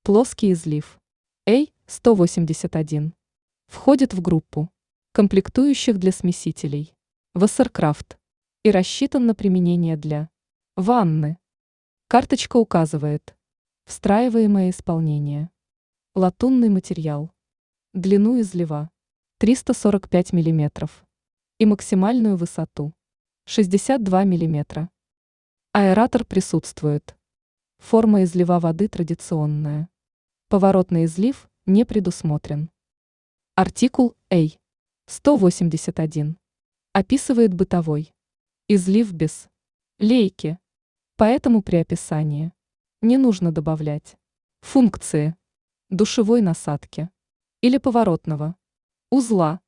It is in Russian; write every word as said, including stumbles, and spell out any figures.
Плоский излив эй сто восемьдесят один входит в группу комплектующих для смесителей Wasserkraft и рассчитан на применение для ванны. Карточка указывает встраиваемое исполнение. Латунный материал. Длину излива триста сорок пять миллиметров и максимальную высоту шестьдесят два миллиметра. Аэратор присутствует. Форма излива воды традиционная. Поворотный излив не предусмотрен. Артикул эй сто восемьдесят один описывает бытовой излив без лейки, поэтому при описании не нужно добавлять функции душевой насадки или поворотного узла.